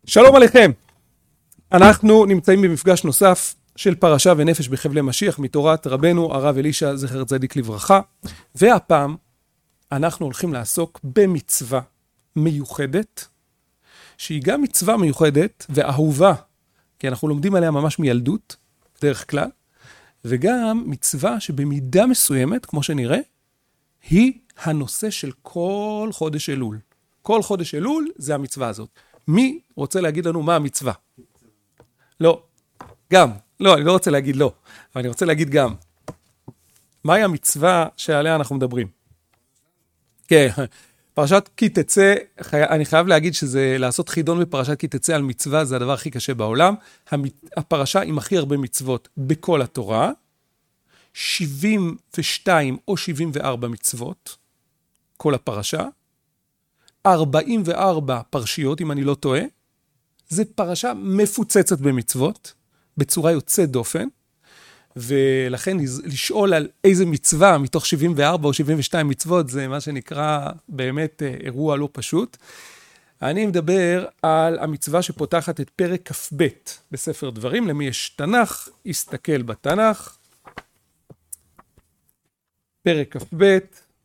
שלום עליכם. אנחנו נמצאים במפגש נוסף של פרשה ונפש בחבלי משיח מתורת רבנו הרב אלישע זכר צדיק לברכה, והפעם אנחנו הולכים לעסוק במצווה מיוחדת, שהיא גם מצווה מיוחדת ואהובה, כי אנחנו לומדים עליה ממש מילדות דרך כלל, וגם מצווה שבמידה מסוימת, כמו שנראה, היא הנושא של כל חודש אלול. כל חודש אלול זה המצווה הזאת. מי רוצה להגיד לנו מה המצווה? לא. גם. לא, אני לא רוצה להגיד לא. אבל אני רוצה להגיד גם. מהי המצווה שעליה אנחנו מדברים? כן. פרשת כי תצא, אני חייב להגיד שזה לעשות חידון בפרשת כי תצא על מצווה, זה הדבר הכי קשה בעולם. הפרשה עם הכי הרבה מצוות בכל התורה. 72 או 74 מצוות. כל הפרשה. 44 פרשיות, אם אני לא טועה. זה פרשה מפוצצת במצוות, בצורה יוצאת דופן, ולכן לשאול על איזה מצווה מתוך 74 או 72 מצוות, זה מה שנקרא באמת אירוע לא פשוט. אני מדבר על המצווה שפותחת את פרק כ"ב בספר דברים. למי יש תנ"ך, יסתכל בתנ"ך. פרק כ"ב,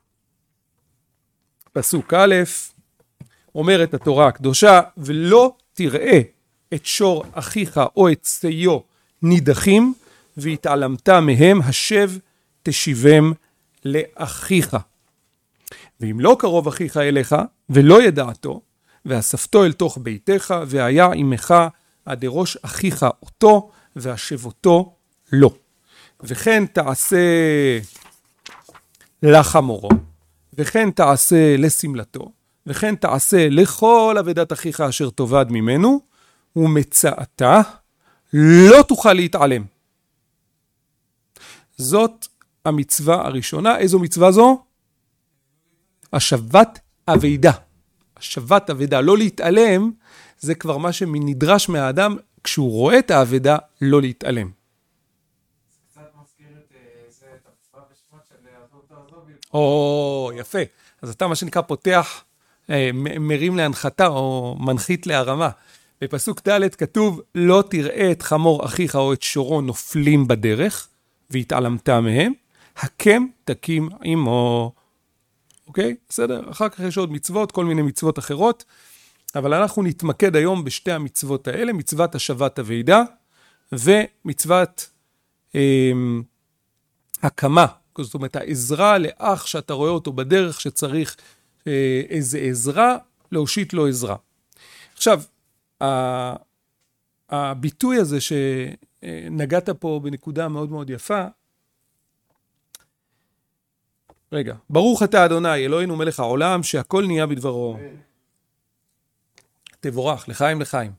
פסוק א', אומרת התורה הקדושה, ולא תראה את שור אחיך או את ציו נידחים, והתעלמת מהם, השב תשיבם לאחיך. ואם לא קרוב אחיך אליך, ולא ידעתו, ואספתו אל תוך ביתך, והיה עמך עד ראש אחיך אותו, והשבותו לא. וכן תעשה לחמורו, וכן תעשה לסמלתו, וכן תעשה לכל אבדת אחיך אשר תאבד ממנו, ומצאתה לא תוכל להתעלם. זאת המצווה הראשונה. איזו מצווה זו? השבת אבדה. השבת אבדה, לא להתעלם, זה כבר מה שנדרש מהאדם כשהוא רואה את האבדה, לא להתעלם. זה קצת מזכיר את המצווה בשמות של עזוב תעזוב. יפה. אז אתה מה שנקרא פותח, מרים להנחתה או מנחית להרמה. בפסוק ד' כתוב, לא תראה את חמור אחיך או את שורו נופלים בדרך, והתעלמת מהם, הקם תקים עמו. אוקיי? בסדר? אחר כך יש עוד מצוות, כל מיני מצוות אחרות, אבל אנחנו נתמקד היום בשתי המצוות האלה, מצוות השבת אבדה, ומצוות הקמה, זאת אומרת, העזרה לאח שאתה רואה אותו בדרך שצריך איזה עזרה, להושיט לו עזרה. עכשיו, הביטוי הזה שנגעת פה בנקודה מאוד מאוד יפה, רגע, ברוך אתה אדוני, אלוהינו מלך העולם, שהכל נהיה בדברו. תבורך, לחיים לחיים.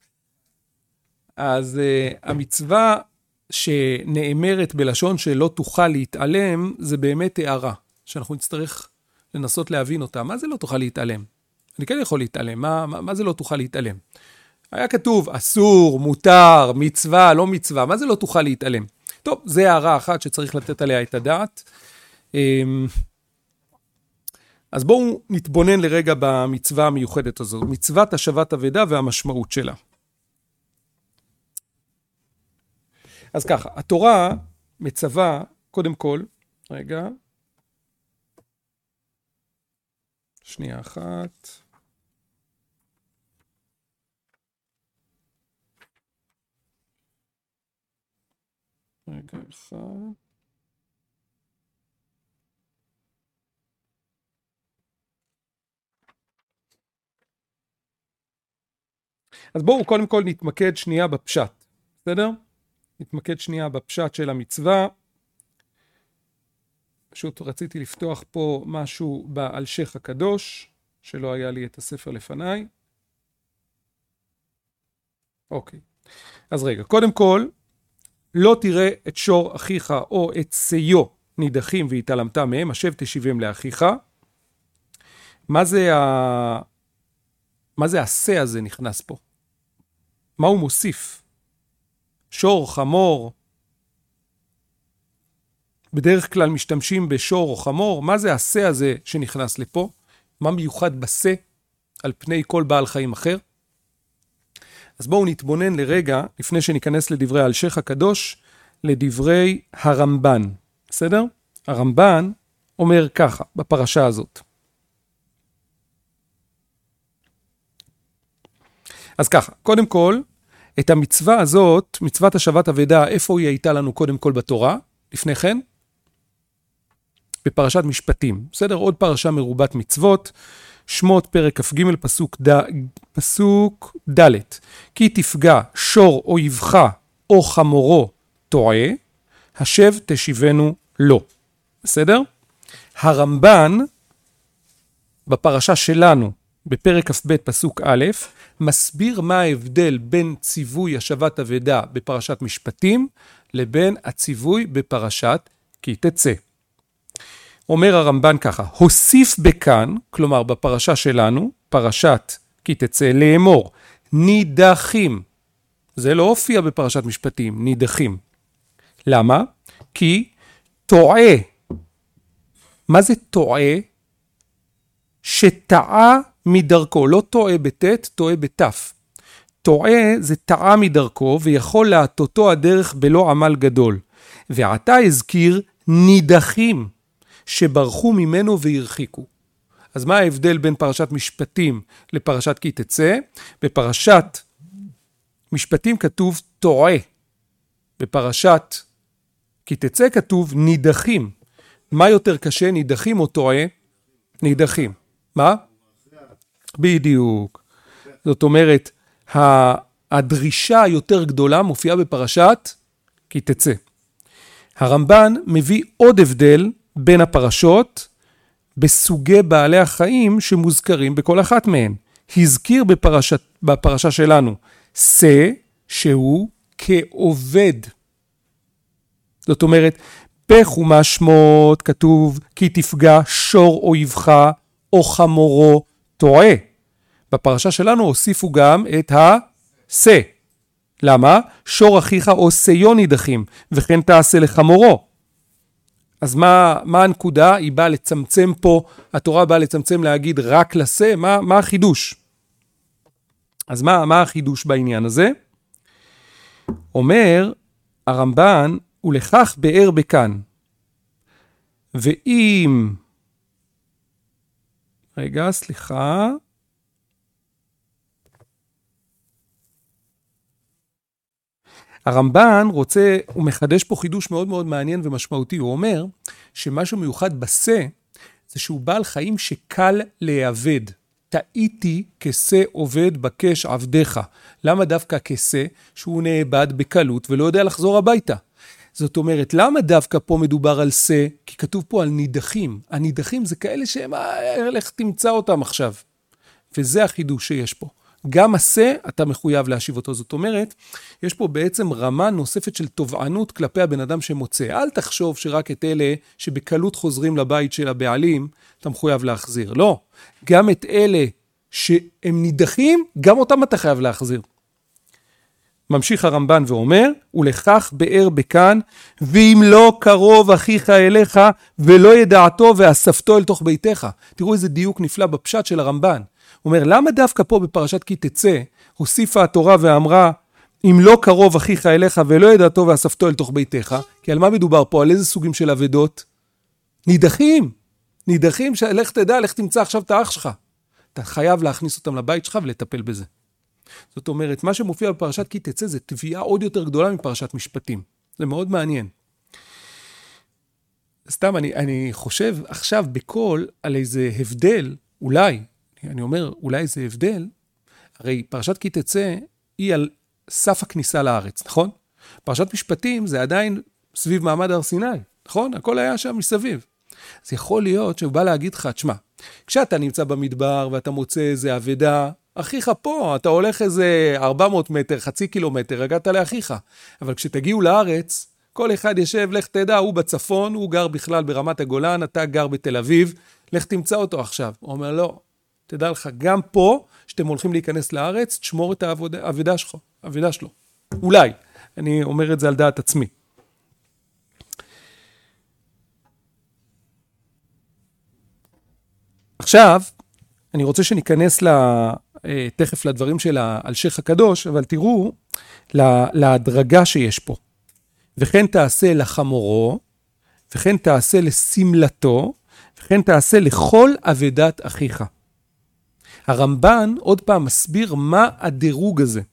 אז המצווה שנאמרת בלשון שלא תוכל להתעלם, זה באמת הערה, שאנחנו נצטרך לנסות להבין אותה. מה זה לא תוכל להתעלם? אני כן יכול להתעלם. מה זה לא תוכל להתעלם? היה כתוב אסור, מותר, מצווה, לא מצווה. מה זה לא תוכל להתעלם? טוב, זה הערה אחת שצריך לתת עליה את הדעת. אז בואו נתבונן לרגע במצווה המיוחדת הזו. מצוות השבת אבדה והמשמעות שלה. אז ככה, התורה מצווה, קודם כל, רגע, שנייה אחת. רגע אחד. אז בואו קודם כל נתמקד שנייה בפשט, בסדר? נתמקד שנייה בפשט של המצווה. פשוט רציתי לפתוח פה משהו באלשך הקדוש, שלא היה לי את הספר לפניי. אוקיי. אז רגע, קודם כל, לא תראה את שור אחיך או את ציו נידחים והתעלמת מהם, השב תשיבם לאחיך. מה זה השה הזה נכנס פה? מה הוא מוסיף? שור, חמור. בדרך כלל משתמשים בשור או חמור. מה זה השה הזה שנכנס לפה? מה מיוחד בשה על פני כל בעל חיים אחר? אז בואו נתבונן לרגע, לפני שניכנס לדברי אלשיך הקדוש, לדברי הרמב"ן. בסדר? הרמב"ן אומר ככה, בפרשה הזאת. אז ככה, קודם כל, את המצווה הזאת, מצוות השבת אבדה, איפה היא הייתה לנו קודם כל בתורה? לפני כן? בפרשת משפטים. בסדר? עוד פרשה מרובת מצוות, שמות פרק כ"ג פסוק ד' כי תפגע שור אויבך או חמורו טועה, השב תשיבנו לו. בסדר? הרמב"ן בפרשה שלנו, בפרק כ"ב פסוק א', מסביר מה ההבדל בין ציווי השבת אבדה בפרשת משפטים, לבין הציווי בפרשת כי תצא. אומר הרמב"ן ככה, הוסיף בכאן, כלומר בפרשה שלנו, פרשת כי תצא, לאמור, נידחים. זה לא הופיע בפרשת משפטים, נידחים. למה? כי טועה. מה זה טועה? שטעה מדרכו, לא טועה בתת, טועה בתף. טועה זה טעה מדרכו ויכול להטותו הדרך בלא עמל גדול. ועתה הזכיר נידחים שברחו ממנו והרחיקו. אז מה ההבדל בין פרשת משפטים לפרשת כי תצא? בפרשת משפטים כתוב טועה. בפרשת כי תצא כתוב נידחים. מה יותר קשה, נידחים או טועה? נידחים. מה? בדיוק. זאת אומרת, הדרישה היותר גדולה מופיעה בפרשת כי תצא. הרמב"ן מביא עוד הבדל בין הפרשות בסוגי בעלי החיים שמוזכרים בכל אחת מהן. הזכיר בפרשה שלנו שא שהוא כעובד. זאת אומרת, בחומש שמות כתוב כי תפגע שור אויבך או חמורו טועה. בפרשה שלנו הוסיפו גם את השא. למה? שור אחיך או סיון נידחים, וכן תעשה לחמורו. אז מה הנקודה? היא באה לצמצם פה, התורה באה לצמצם להגיד רק לשא, מה החידוש? אז מה החידוש בעניין הזה? אומר הרמב"ן, ולכך באר בכאן. ואם, רגע, סליחה. הרמב"ן רוצה, הוא מחדש פה חידוש מאוד מאוד מעניין ומשמעותי. הוא אומר שמשהו מיוחד בשא, זה שהוא בעל חיים שקל להיאבד. טעיתי כשא עובד בקש עבדך. למה דווקא כשא שהוא נאבד בקלות ולא יודע לחזור הביתה? זאת אומרת, למה דווקא פה מדובר על שא? כי כתוב פה על נידחים. הנידחים זה כאלה שהם, איך תמצא אותם עכשיו? וזה החידוש שיש פה. גם השא, אתה מחויב להשיב אותו. זאת אומרת, יש פה בעצם רמה נוספת של תובענות כלפי הבן אדם שמוצא. אל תחשוב שרק את אלה שבקלות חוזרים לבית של הבעלים, אתה מחויב להחזיר. לא. גם את אלה שהם נידחים, גם אותם אתה חייב להחזיר. ממשיך הרמב"ן ואומר, ולכך באר בכאן, ואם לא קרוב אחיך אליך, ולא ידעתו ואספתו אל תוך ביתך. תראו איזה דיוק נפלא בפשט של הרמב"ן. הוא אומר, למה דווקא פה בפרשת כי תצא, הוסיפה התורה ואמרה, אם לא קרוב אחיך אליך, ולא ידעתו ואספתו אל תוך ביתך, כי על מה מדובר פה? על איזה סוגים של אבדות? נידחים. נידחים, לך תדע, לך תמצא עכשיו את האח שלך. אתה חייב להכניס אותם לבית שלך ולטפל בזה. זאת אומרת, מה שמופיע בפרשת כי תצא זה תביעה עוד יותר גדולה מפרשת משפטים. זה מאוד מעניין. סתם, אני חושב עכשיו בכל על איזה הבדל, אולי, אני אומר, אולי איזה הבדל, הרי פרשת כי תצא היא על סף הכניסה לארץ, נכון? פרשת משפטים זה עדיין סביב מעמד הר סיני, נכון? הכל היה שם מסביב. אז יכול להיות שהוא בא להגיד לך, תשמע, כשאתה נמצא במדבר ואתה מוצא איזה אבדה, אחיך פה, אתה הולך איזה 400 מטר, חצי קילומטר, הגעת לאחיך. אבל כשתגיעו לארץ, כל אחד ישב, לך תדע, הוא בצפון, הוא גר בכלל ברמת הגולן, אתה גר בתל אביב, לך תמצא אותו עכשיו. הוא אומר, לא, תדע לך, גם פה, שאתם הולכים להיכנס לארץ, תשמור את האבדה שלו. אולי, אני אומר את זה על דעת עצמי. עכשיו, אני רוצה שניכנס תכף לדברים של האלשיך הקדוש, אבל תראו להדרגה שיש פה. וכן תעשה לחמורו, וכן תעשה לסמלתו, וכן תעשה לכל אבדת אחיך. הרמב"ן עוד פעם מסביר מה הדירוג הזה.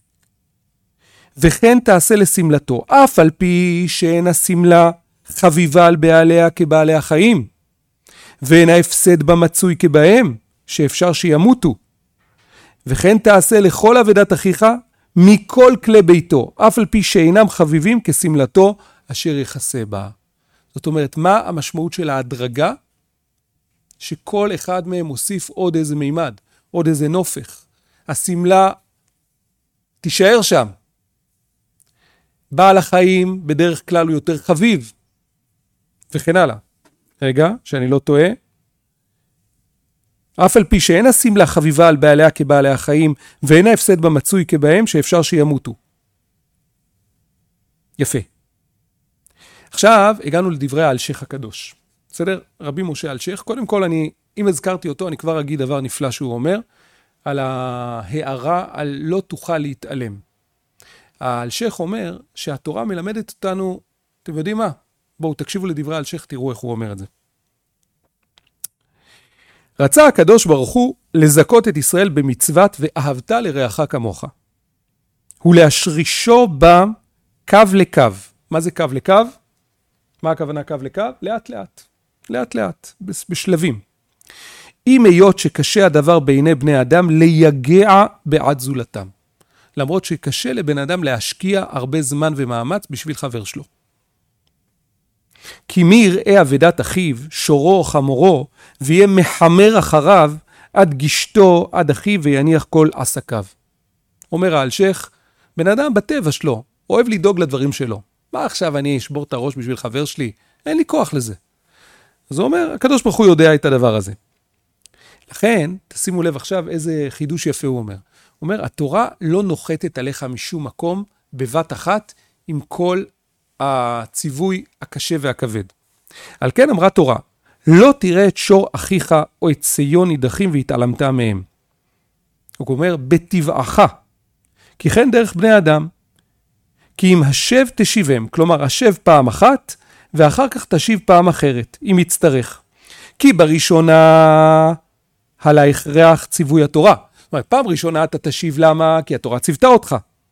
וכן תעשה לסמלתו, אף על פי שאין הסמלה חביבה על בעליה כבעלי החיים, ואין ההפסד במצוי כבהם, שאפשר שימותו. וכן תעשה לכל אבדת אחיך מכל כלי ביתו, אף על פי שאינם חביבים כסמלתו אשר יחסה בה. זאת אומרת, מה המשמעות של ההדרגה? שכל אחד מהם מוסיף עוד איזה מימד, עוד איזה נופך. הסמלה תישאר שם. בעל החיים בדרך כלל הוא יותר חביב, וכן הלאה. רגע, שאני לא טועה. אף על פי שאין הסמלה חביבה על בעליה כבעלי החיים, ואין ההפסד במצוי כבהם, שאפשר שימותו. יפה. עכשיו הגענו לדברי האלשיך הקדוש. בסדר? רבי משה אלשיך. קודם כל, אם הזכרתי אותו, אני כבר אגיד דבר נפלא שהוא אומר, על ההערה על לא תוכל להתעלם. האלשיך אומר שהתורה מלמדת אותנו, אתם יודעים מה? בואו תקשיבו לדברי האלשיך, תראו איך הוא אומר את זה. רצה הקדוש ברוך הוא לזכות את ישראל במצוות ואהבת לרעך כמוך. ולהשרישו בה קו לקו. מה זה קו לקו? מה הכוונה קו לקו? לאט לאט. לאט לאט, בשלבים. אם היות שקשה הדבר בעיני בני אדם ליגע בעד זולתם. למרות שקשה לבן אדם להשקיע הרבה זמן ומאמץ בשביל חבר שלו. כי מי יראה אבדת אחיו, שורו או חמורו, ויהיה מחמר אחריו עד גשתו, עד אחיו, ויניח כל עסקיו. אומר האלשיך, בן אדם בטבע שלו, אוהב לדאוג לדברים שלו. מה עכשיו אני אשבור את הראש בשביל חבר שלי? אין לי כוח לזה. אז הוא אומר, הקדוש ברוך הוא יודע את הדבר הזה. לכן, תשימו לב עכשיו איזה חידוש יפה הוא אומר. הוא אומר, התורה לא נוחתת עליך משום מקום בבת אחת עם כל הציווי הקשה והכבד. על כן אמרה תורה, לא תראה את שור אחיך או את ציון נידחים והתעלמת מהם. הוא אומר, בטבעך, כי כן דרך בני אדם, כי אם השב תשיבם, כלומר השב פעם אחת, ואחר כך תשיב פעם אחרת, אם יצטרך. כי בראשונה על ההכרח ציווי התורה. זאת אומרת, פעם ראשונה אתה תשיב למה? כי התורה ציוותה אותך.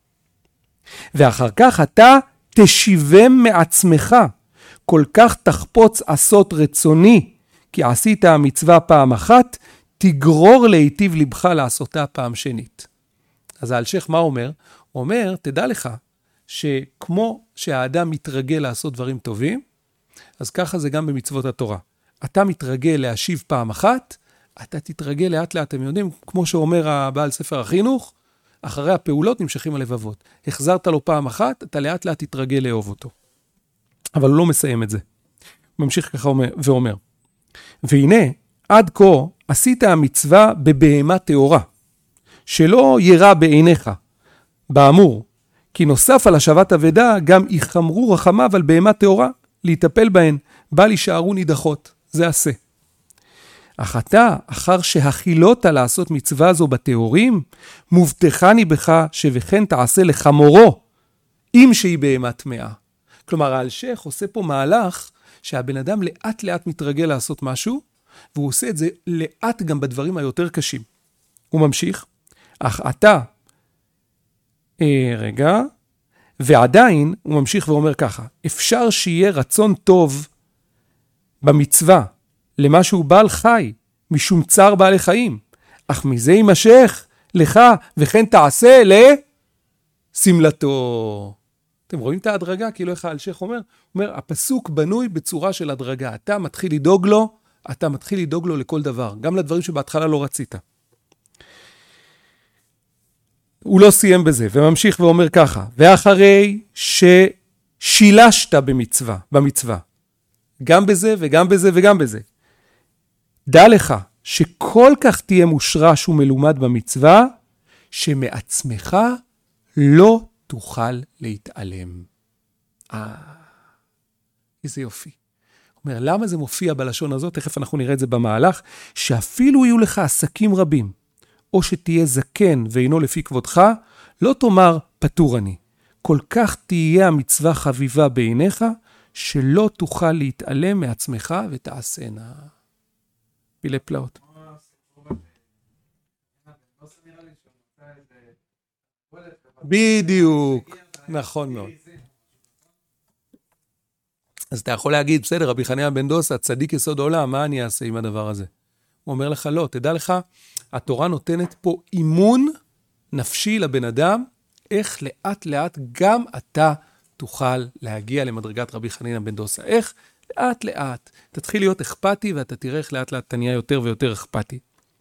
ואחר כך אתה תשיבם מעצמך. כל כך תחפוץ עשות רצוני, כי עשית המצווה פעם אחת, תגרור להיטיב לבך לעשותה פעם שנית. אז האלשיך מה אומר? הוא אומר, תדע לך, שכמו שהאדם מתרגל לעשות דברים טובים, אז ככה זה גם במצוות התורה. אתה מתרגל להשיב פעם אחת, אתה תתרגל לאט לאט, אתם יודעים, כמו שאומר הבעל ספר החינוך, אחרי הפעולות נמשכים הלבבות. החזרת לו פעם אחת, אתה לאט לאט תתרגל לאהוב אותו. אבל הוא לא מסיים את זה. הוא ממשיך ככה ואומר, והנה, עד כה עשית המצווה בבהמה טהורה, שלא ירא בעיניך, באמור, כי נוסף על השבת אבדה, גם יחמרו רחמיו על בהמה טהורה, להיטפל בהן, בל יישארו נידחות. זה עשה. אך אתה, אחר שהחילת לעשות מצווה זו בטהורים, מובטחני בך שבכן תעשה לחמורו, אם שהיא בהמה טמאה. כלומר, האלשיך עושה פה מהלך שהבן אדם לאט לאט מתרגל לעשות משהו, והוא עושה את זה לאט גם בדברים היותר קשים. הוא ממשיך, אך אתה, ועדיין הוא ממשיך ואומר ככה, אפשר שיהיה רצון טוב במצווה, למשהו בעל חי, משום צער בעלי חיים, אך מזה יימשך לך, וכן תעשה לסמלתו. אתם רואים את ההדרגה? כאילו איך האלשיך אומר? הוא אומר, הפסוק בנוי בצורה של הדרגה. אתה מתחיל לדאוג לו, אתה מתחיל לדאוג לו לכל דבר, גם לדברים שבהתחלה לא רצית. הוא לא סיים בזה, וממשיך ואומר ככה, ואחרי ששילשת במצווה, גם בזה וגם בזה וגם בזה, דע לך שכל כך תהיה מושרש ומלומד במצווה, שמעצמך לא תוכל להתעלם. איזה יופי. הוא אומר, למה זה מופיע בלשון הזאת? תכף אנחנו נראה את זה במהלך, שאפילו יהיו לך עסקים רבים, או שתהיה זקן ואינו לפי כבודך, לא תאמר פטור אני. כל כך תהיה המצווה חביבה בעיניך, שלא תוכל להתעלם מעצמך ותעשנה. פילי פלאות. בדיוק, נכון מאוד. אז אתה יכול להגיד, בסדר, רבי חנינא בן דוסא, צדיק יסוד עולם, מה אני אעשה עם הדבר הזה? הוא אומר לך, לא, תדע לך, התורה נותנת פה אימון נפשי לבן אדם, איך לאט לאט גם אתה תוכל להגיע למדרגת רבי חנינא בן דוסא. איך? לאט לאט. תתחיל להיות אכפתי, ואתה תראה איך לאט לאט אתה נהיה יותר ויותר אכפתי.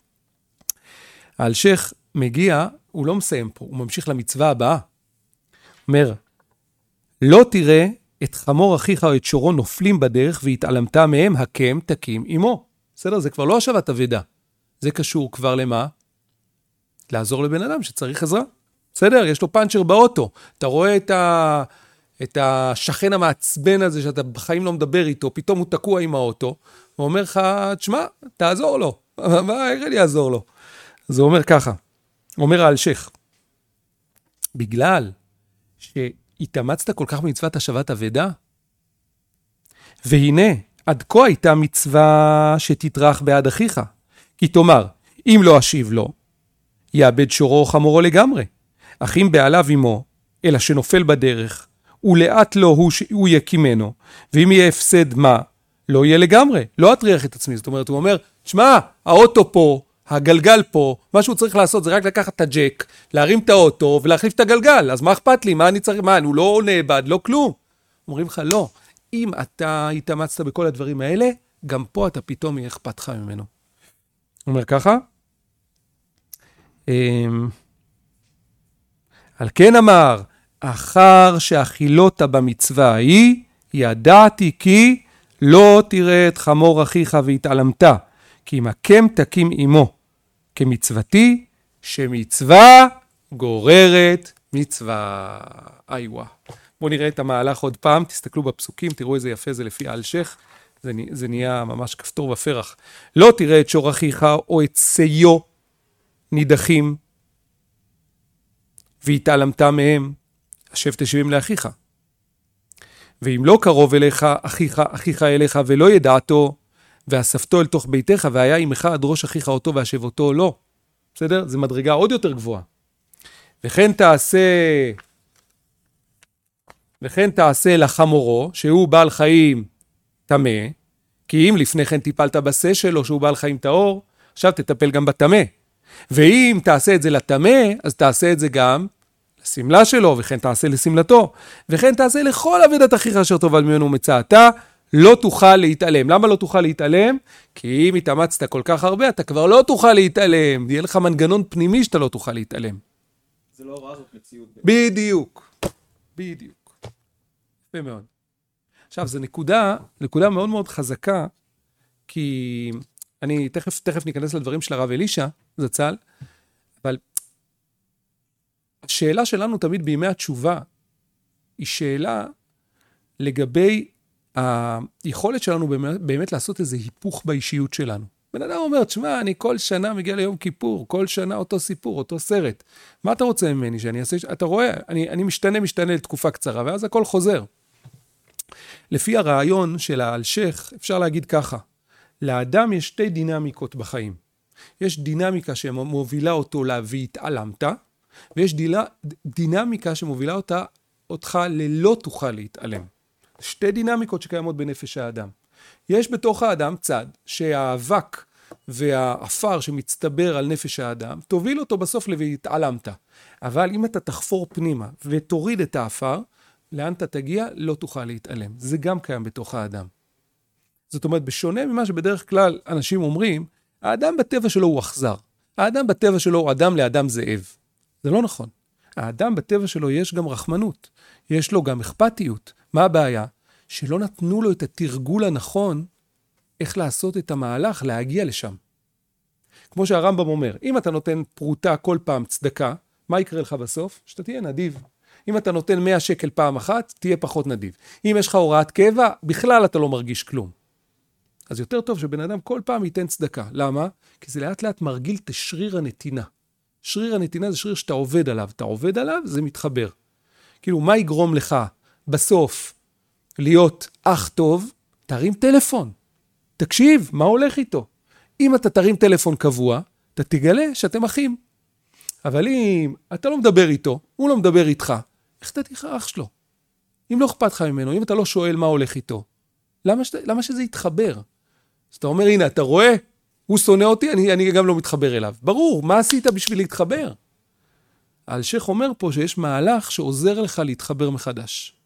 האלשיך מגיע, הוא לא מסיים פה, הוא ממשיך למצווה הבאה. אומר, לא תראה את חמור אחיך או את שורו נופלים בדרך, והתעלמת מהם, הקם תקים עמו. בסדר? זה כבר לא השבת אבדה. זה קשור כבר למה? לעזור לבן אדם שצריך עזרה. בסדר? יש לו פאנצ'ר באוטו. אתה רואה את השכן המעצבן הזה שאתה בחיים לא מדבר איתו, פתאום הוא תקוע עם האוטו, הוא אומר לך, תשמע, תעזור לו. מה, איך אני אעזור לו? אז הוא אומר ככה, הוא אומר האלשיך, בגלל שהתאמצת כל כך במצוות השבת אבדה, והנה, עד כה הייתה מצווה שתטרח בעד אחיך, כי תאמר, אם לא אשיב לו, יאבד שורו או חמורו לגמרי. אך אם בעליו עמו, אלא שנופל בדרך, ולאט לו הוא יקימנו, ואם יהיה הפסד מה, לא יהיה לגמרי, לא אטריח את עצמי. זאת אומרת, הוא אומר, תשמע, האוטו פה, הגלגל פה, מה שהוא צריך לעשות זה רק לקחת את הג'ק, להרים את האוטו ולהחליף את הגלגל. אז מה אכפת לי? מה אני צריך? מה, הוא לא נאבד, לא כלום. אומרים לך, לא. אם אתה התאמצת בכל הדברים האלה, גם פה אתה פתאום יהיה אכפת לך ממנו. הוא אומר ככה, על כן אמר, אחר שאכילות במצווה ההיא, ידעתי כי לא תראה את חמור אחיך והתעלמת, כי אם הקם תקים עמו, כמצוותי, שמצווה גוררת מצווה. איווה. בואו נראה את המהלך עוד פעם, תסתכלו בפסוקים, תראו איזה יפה זה לפי האלשיך, זה נהיה ממש כפתור ופרח. לא תראה את שור אחיך או את סיו נידחים, והתעלמת מהם, השב תשבים לאחיך. ואם לא קרוב אליך, אחיך אליך, ולא ידעתו, ואספתו אל תוך ביתך, והיה עמך עד ראש אחיך אותו, והשב אותו לא. בסדר? זה מדרגה עוד יותר גבוהה. וכן תעשה לחמורו, שהוא בעל חיים תמה, כי אם לפני כן טיפלת בשה שלו, שהוא בעל חיים טהור, עכשיו תטפל גם בתמה. ואם תעשה את זה לתמה, אז תעשה את זה גם לסמלה שלו, וכן תעשה לסמלתו, וכן תעשה לכל עבודת אחיך אשר תאכל ממנו מצאתה, לא תוכל להתעלם. למה לא תוכל להתעלם? כי אם התאמצת כל כך הרבה, אתה כבר לא תוכל להתעלם. יהיה לך מנגנון פנימי שאתה לא תוכל להתעלם. זה לא הוראה, זאת מציאות. בדיוק. יפה מאוד. עכשיו, זו נקודה מאוד מאוד חזקה, כי אני תכף ניכנס לדברים של הרב אלישע, זצ"ל, אבל השאלה שלנו תמיד בימי התשובה, היא שאלה לגבי היכולת שלנו באמת לעשות איזה היפוך באישיות שלנו. בן אדם אומר, תשמע, אני כל שנה מגיע ליום כיפור, כל שנה אותו סיפור, אותו סרט. מה אתה רוצה ממני שאני אעשה? אתה רואה, אני משתנה לתקופה קצרה, ואז הכל חוזר. לפי הרעיון של האלשיך, אפשר להגיד ככה, לאדם יש שתי דינמיקות בחיים. יש דינמיקה שמובילה אותו והתעלמת, ויש דינמיקה שמובילה אותך ללא תוכל להתעלם. שתי דינמיקות שקיימות בנפש האדם. יש בתוך האדם צד שהאבק והאפר שמצטבר על נפש האדם, תוביל אותו בסוף והתעלמת. אבל אם אתה תחפור פנימה ותוריד את האפר, לאן אתה תגיע? לא תוכל להתעלם. זה גם קיים בתוך האדם. זאת אומרת, בשונה ממה שבדרך כלל אנשים אומרים, האדם בטבע שלו הוא אכזר. האדם בטבע שלו הוא אדם לאדם זאב. זה לא נכון. האדם בטבע שלו יש גם רחמנות. יש לו גם אכפתיות. מה הבעיה? שלא נתנו לו את התרגול הנכון איך לעשות את המהלך, להגיע לשם. כמו שהרמב"ם אומר, אם אתה נותן פרוטה כל פעם צדקה, מה יקרה לך בסוף? שאתה תהיה נדיב. אם אתה נותן 100 שקל פעם אחת, תהיה פחות נדיב. אם יש לך הוראת קבע, בכלל אתה לא מרגיש כלום. אז יותר טוב שבן אדם כל פעם ייתן צדקה. למה? כי זה לאט לאט מרגיל את שריר הנתינה. שריר הנתינה זה שריר שאתה עובד עליו. אתה עובד עליו, זה מתחבר. כאילו, מה יגרום לך בסוף להיות אח טוב? תרים טלפון. תקשיב, מה הולך איתו? אם אתה תרים טלפון קבוע, אתה תגלה שאתם אחים. אבל אם אתה לא מדבר איתו, הוא לא מדבר איתך, איך אתה תהיה אח שלו? אם לא אכפת לך ממנו, אם אתה לא שואל מה הולך איתו, למה שזה יתחבר? אז אתה אומר, הנה, אתה רואה? הוא שונא אותי, אני גם לא מתחבר אליו. ברור, מה עשית בשביל להתחבר? האלשיך אומר פה שיש מהלך שעוזר לך להתחבר מחדש.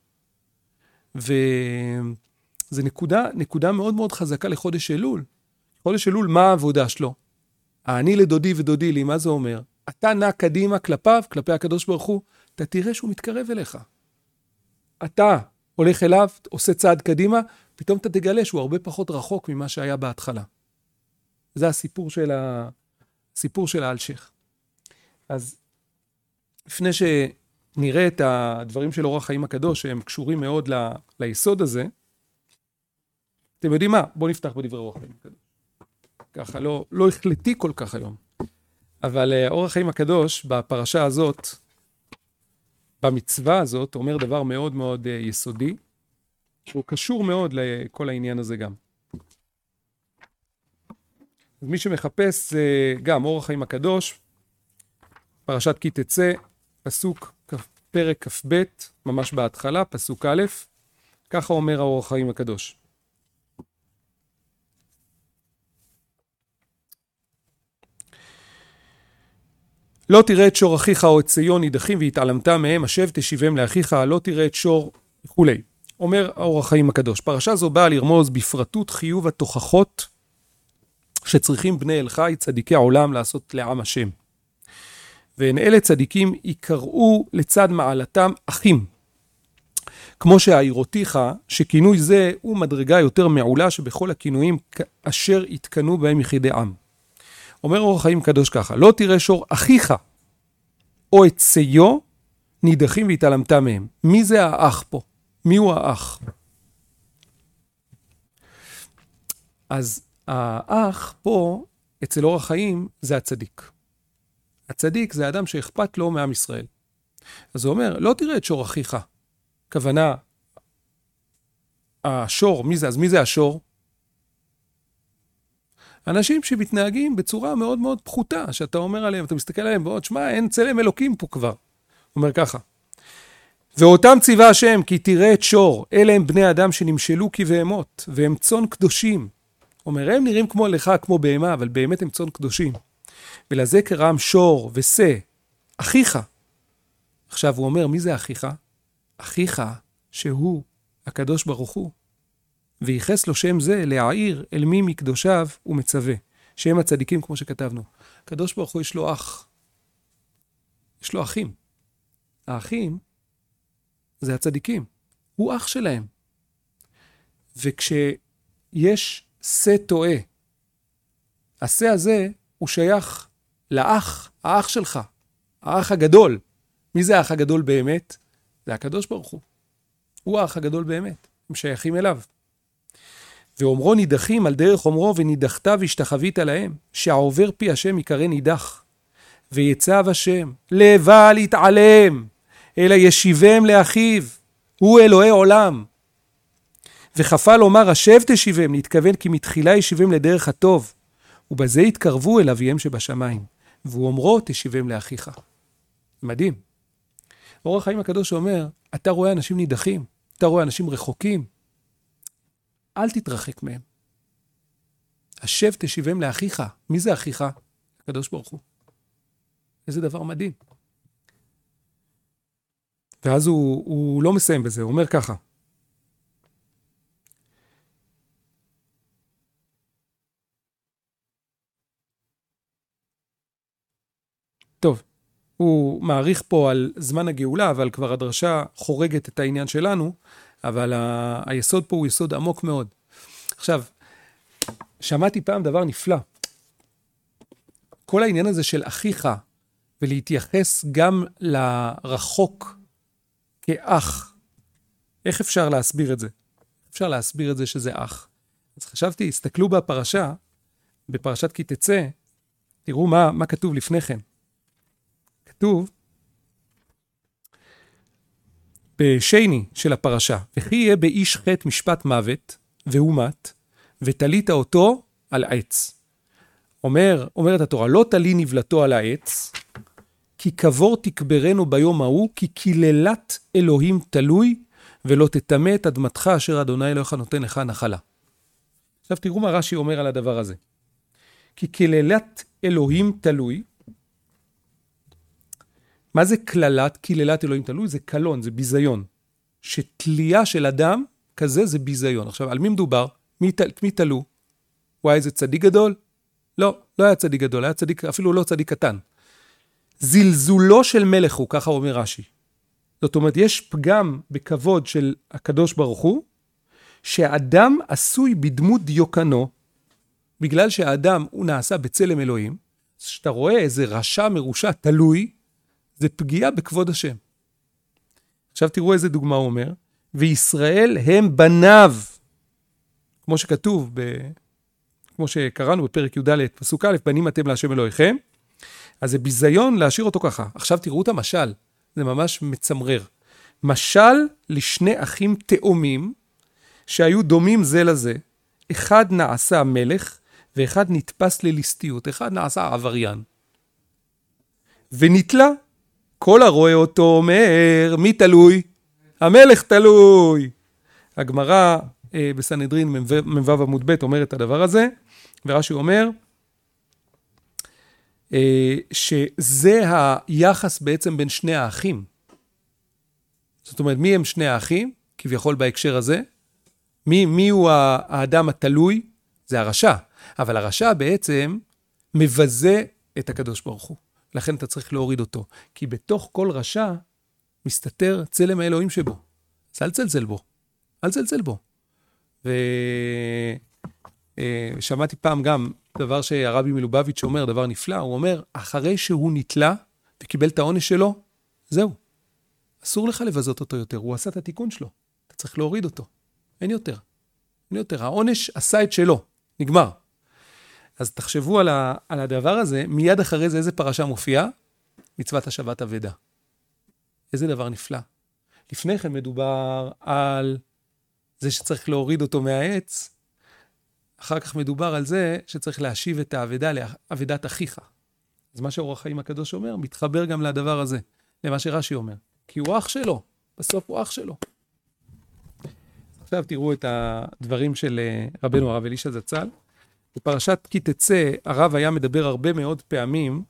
וזה נקודה מאוד מאוד חזקה לחודש אלול. חודש אלול, מה העבודה שלו? אני לדודי ודודי לי, מה זה אומר? אתה נע קדימה כלפיו, כלפי הקדוש ברוך הוא, אתה תראה שהוא מתקרב אליך. אתה הולך אליו, עושה צעד קדימה, פתאום אתה תגלה שהוא הרבה פחות רחוק ממה שהיה בהתחלה. זה הסיפור של האלשיך. אז לפני שנראה את הדברים של אורח חיים הקדוש, שהם קשורים מאוד ליסוד הזה, אתם יודעים מה? בואו נפתח בדברי אורח חיים הקדוש. ככה, לא החלטי כל כך היום. אבל אורח חיים הקדוש, בפרשה הזאת, במצווה הזאת, אומר דבר מאוד מאוד יסודי, שהוא קשור מאוד לכל העניין הזה גם. אז מי שמחפש גם אורח חיים הקדוש, פרשת כי תצא, פסוק פרק כ"ב, ממש בהתחלה, פסוק א', ככה אומר האורח חיים הקדוש. לא תראה את שור אחיך או את ציון נידחים והתעלמת מהם, השב תשיבם לאחיך, לא תראה את שור וכולי. אומר האורח חיים הקדוש, פרשה זו באה לרמוז בפרטות חיוב התוכחות שצריכים בני אל חי, צדיקי העולם, לעשות לעם השם. והן אלה צדיקים יקראו לצד מעלתם אחים. כמו שהעירותיך, שכינוי זה הוא מדרגה יותר מעולה שבכל הכינויים אשר יתקנו בהם יחידי עם. אומר אורח חיים קדוש ככה, לא תראה שור אחיך או את ציו נידחים והתעלמת מהם. מי זה האח פה? מי הוא האח? אז האח פה אצל אורח חיים זה הצדיק. הצדיק זה האדם שאכפת לו מעם ישראל. אז הוא אומר, לא תראה את שור אחיך. כוונה, השור, מי זה? אז מי זה השור? אנשים שמתנהגים בצורה מאוד מאוד פחותה, שאתה אומר עליהם, אתה מסתכל עליהם, ועוד, שמע, אין צלם אלוקים פה כבר. הוא אומר ככה, ואותם ציווה השם, כי תראה את שור, אלה הם בני אדם שנמשלו כבהמות, והם צאן קדושים. אומר, הם נראים כמו לך, כמו בהמה, אבל באמת הם צאן קדושים. ולזה קרם שור ושא, אחיך. עכשיו הוא אומר, מי זה אחיך? אחיך שהוא הקדוש ברוך הוא. וייחס לו שם זה להעיר אל מי מקדושיו ומצווה. שהם הצדיקים כמו שכתבנו. הקדוש ברוך הוא יש לו אח. יש לו אחים. האחים זה הצדיקים. הוא אח שלהם. וכשיש שא טועה, השא הזה הוא שייך לאח, האח שלך. האח הגדול. מי זה האח הגדול באמת? זה הקדוש ברוך הוא. הוא האח הגדול באמת. הם שייכים אליו. ואומרו נידחים על דרך אומרו ונידחת והשתחווית להם, שהעובר פי השם יקרא נידח. ויצב השם, לבל יתעלם, אלא ישיבם לאחיו, הוא אלוהי עולם. וחפה לומר השב תשיבם, להתכוון כי מתחילה ישיבם לדרך הטוב, ובזה יתקרבו אל אביהם שבשמיים. והוא אומרו תשיבם לאחיך. מדהים. אורח חיים הקדוש אומר, אתה רואה אנשים נידחים, אתה רואה אנשים רחוקים, אל תתרחק מהם. השב תשיבם לאחיך. מי זה אחיך? הקדוש ברוך הוא. איזה דבר מדהים. ואז הוא לא מסיים בזה, הוא אומר ככה. טוב, הוא מעריך פה על זמן הגאולה, אבל כבר הדרשה חורגת את העניין שלנו, אבל היסוד פה הוא יסוד עמוק מאוד. עכשיו, שמעתי פעם דבר נפלא. כל העניין הזה של אחיך, ולהתייחס גם לרחוק כאח, איך אפשר להסביר את זה? אפשר להסביר את זה שזה אח. אז חשבתי, הסתכלו בפרשה, בפרשת כי תצא, תראו מה כתוב לפני כן. כתוב בשני של הפרשה, וכי יהיה באיש חטא משפט מוות, והוא מת, ותלית אותו על עץ. אומרת התורה, לא תלי נבלתו על העץ, כי קבור תקברנו ביום ההוא, כי קללת אלוהים תלוי, ולא תטמא את אדמתך אשר אדוני אלוהיך נותן לך נחלה. עכשיו תראו מה רש"י אומר על הדבר הזה. כי קללת אלוהים תלוי, מה זה קללת אלוהים תלוי? זה קלון, זה ביזיון. שתלייה של אדם כזה זה ביזיון. עכשיו, על מי מדובר? מי תלו? הוא היה איזה צדיק גדול? לא, לא היה צדיק גדול, היה צדיק, אפילו לא צדיק קטן. זלזולו של מלך הוא, ככה אומר רש"י. זאת אומרת, יש פגם בכבוד של הקדוש ברוך הוא, שהאדם עשוי בדמות דיוקנו, בגלל שהאדם הוא נעשה בצלם אלוהים, אז שאתה רואה איזה רשע מרושע תלוי, זה פגיעה בכבוד השם. עכשיו תראו איזה דוגמה הוא אומר, וישראל הם בניו, כמו שכתוב, כמו שקראנו בפרק י"ד, פסוק א', בנים אתם להשם אלוהיכם, אז זה ביזיון להשאיר אותו ככה. עכשיו תראו את המשל, זה ממש מצמרר. משל לשני אחים תאומים, שהיו דומים זה לזה, אחד נעשה מלך, ואחד נתפס לליסטיות, אחד נעשה עבריין. ונתלה, כל הרואה אותו אומר, מי תלוי? המלך תלוי. הגמרא בסנהדרין מ"ו עמוד ב' אומר את הדבר הזה, ורש"י אומר, שזה היחס בעצם בין שני האחים. זאת אומרת, מי הם שני האחים? כביכול בהקשר הזה. מי הוא האדם התלוי? זה הרשע. אבל הרשע בעצם מבזה את הקדוש ברוך הוא. לכן אתה צריך להוריד אותו. כי בתוך כל רשע מסתתר צלם האלוהים שבו. אז אל צלצל בו. אל צלצל בו. ושמעתי פעם גם דבר שהרבי מלובביץ' אומר, דבר נפלא, הוא אומר, אחרי שהוא נתלה וקיבל את העונש שלו, זהו. אסור לך לבזות אותו יותר. הוא עשה את התיקון שלו. אתה צריך להוריד אותו. אין יותר. אין יותר. העונש עשה את שלו. נגמר. אז תחשבו על הדבר הזה, מיד אחרי זה איזה פרשה מופיעה? מצוות השבת אבדה. איזה דבר נפלא. לפני כן מדובר על זה שצריך להוריד אותו מהעץ, אחר כך מדובר על זה שצריך להשיב את האבדה לאבדת אחיך. אז מה שאור החיים הקדוש אומר, מתחבר גם לדבר הזה, למה שרש"י אומר. כי הוא אח שלו, בסוף הוא אח שלו. עכשיו תראו את הדברים של רבנו הרב אלישע זצ"ל. בפרשת כי תצא, הרב היה מדבר הרבה מאוד פעמים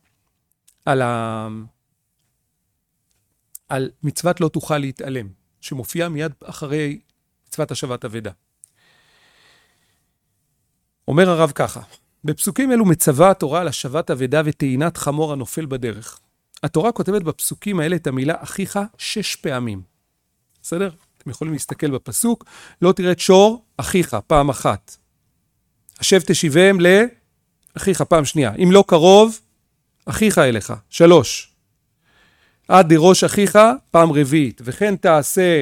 על מצוות לא תוכל להתעלם, שמופיע מיד אחרי מצוות השבת אבדה. אומר הרב ככה, בפסוקים אלו מצווה התורה על השבת אבדה וטעינת חמור הנופל בדרך. התורה כותבת בפסוקים האלה את המילה אחיך 6 פעמים. בסדר? אתם יכולים להסתכל בפסוק, לא תראה את שור אחיך פעם אחת. השב תשיבם לאחיך פעם שנייה. אם לא קרוב, אחיך אליך. 3. עד דראש אחיך פעם רביעית. וכן תעשה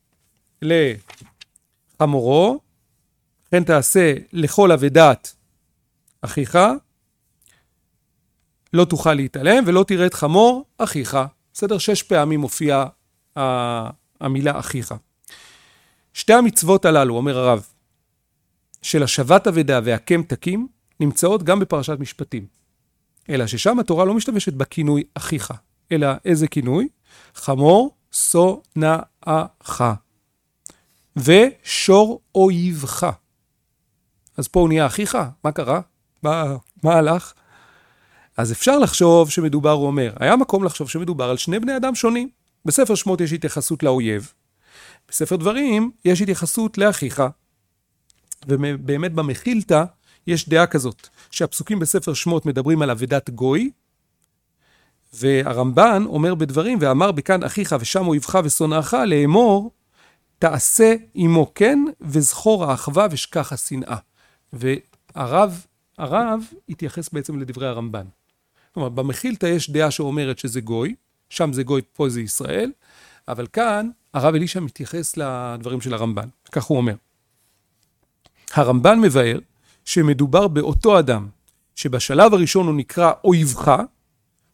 לחמורו, וכן תעשה לכל אבדת אחיך, לא תוכל להתעלם, ולא תראה את חמור אחיך. בסדר? 6 פעמים מופיעה המילה אחיך. 2 המצוות הללו, אומר הרב, של השבת אבדה והקם תקים, נמצאות גם בפרשת משפטים. אלא ששם התורה לא משתמשת בכינוי אחיך, אלא איזה כינוי? חמור שונאך, ושור אויבך. אז פה הוא נהיה אחיך? מה קרה? מה הלך? אז אפשר לחשוב שמדובר, הוא אומר, היה מקום לחשוב שמדובר על 2 בני אדם שונים. בספר שמות יש התייחסות לאויב, בספר דברים יש התייחסות לאחיך, ובאמת במחילתא יש דעה כזאת, שהפסוקים בספר שמות מדברים על אבדת גוי, והרמב"ן אומר בדברים, ואמר בכאן אחיך ושם אויבך ושונאך, לאמור, תעשה עמו כן, וזכור האחווה ושכח השנאה. והרב התייחס בעצם לדברי הרמב"ן. כלומר, במחילתא יש דעה שאומרת שזה גוי, שם זה גוי, פה זה ישראל, אבל כאן הרב אלישע מתייחס לדברים של הרמב"ן. כך הוא אומר. הרמב"ן מבאר שמדובר באותו אדם, שבשלב הראשון הוא נקרא אויבך,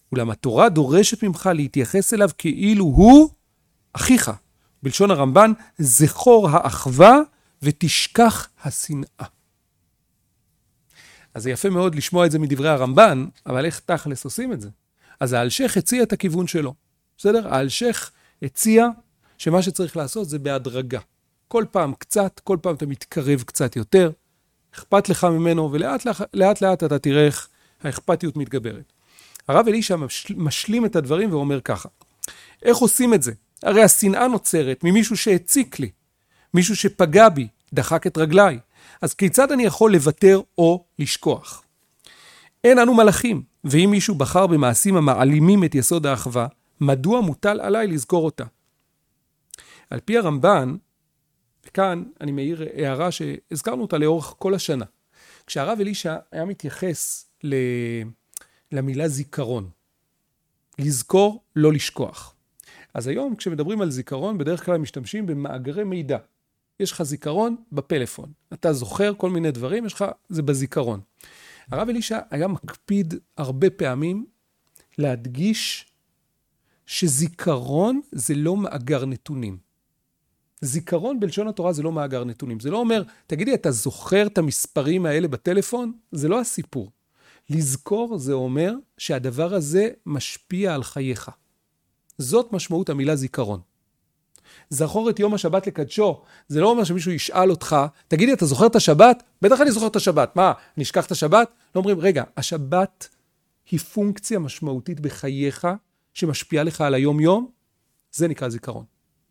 אולם התורה דורשת ממך להתייחס אליו כאילו הוא אחיך. בלשון הרמב"ן, זכור האחווה ותשכח השנאה. אז זה יפה מאוד לשמוע את זה מדברי הרמב"ן, אבל איך תכלס עושים את זה? אז האלשך הציע את הכיוון שלו. בסדר? האלשך הציע שמה שצריך לעשות זה בהדרגה. כל פעם קצת, כל פעם אתה מתקרב קצת יותר, אכפת לך ממנו, ולאט לאט אתה תראה איך האכפתיות מתגברת. הרב אלישע משלים את הדברים ואומר ככה, איך עושים את זה? הרי השנאה נוצרת ממישהו שהציק לי, מישהו שפגע בי, דחק את רגליי. אז כיצד אני יכול לוותר או לשכוח? אין אנו מלאכים, ואם מישהו בחר במעשים המעלימים את יסוד האחווה, מדוע מוטל עליי לזכור אותה? על פי הרמב"ן, וכאן אני מעיר הערה שהזכרנו אותה לאורך כל השנה. כשהרב אלישע היה מתייחס למילה זיכרון, לזכור, לא לשכוח. אז היום כשמדברים על זיכרון, בדרך כלל משתמשים במאגרי מידע. יש לך זיכרון בפלאפון. אתה זוכר כל מיני דברים, יש לך, זה בזיכרון. הרב אלישע היה מקפיד הרבה פעמים להדגיש שזיכרון זה לא מאגר נתונים. זיכרון בלשון התורה זה לא מאגר נתונים. זה לא אומר, תגידי, אתה זוכר את המספרים האלה בטלפון? זה לא הסיפור. לזכור זה אומר שהדבר הזה משפיע על חייך. זאת משמעות המילה זיכרון. זכור את יום השבת לקדשו, זה לא אומר שמישהו ישאל אותך, תגידי, אתה זוכר את השבת? בטח אני זוכר את השבת. מה, נשכח את השבת? לא אומרים, רגע, השבת היא פונקציה משמעותית בחייך, שמשפיעה לך על היום-יום, זה נקרא זיכרון.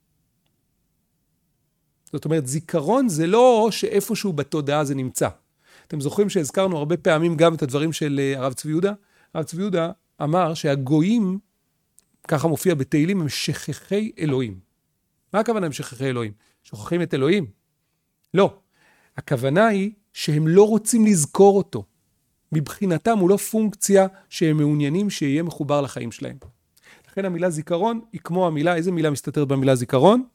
זאת אומרת, זיכרון זה לא שאיפשהו בתודעה זה נמצא. אתם זוכרים שהזכרנו הרבה פעמים גם את הדברים של הרב צבי יהודה? הרב צבי יהודה אמר שהגויים, ככה מופיע בתהילים, הם שכחי אלוהים. מה הכוונה הם שכחי אלוהים? שוכחים את אלוהים? לא. הכוונה היא שהם לא רוצים לזכור אותו. מבחינתם הוא לא פונקציה שהם מעוניינים שיהיה מחובר לחיים שלהם. לכן המילה זיכרון היא כמו המילה, איזה מילה מסתתרת במילה זיכרון?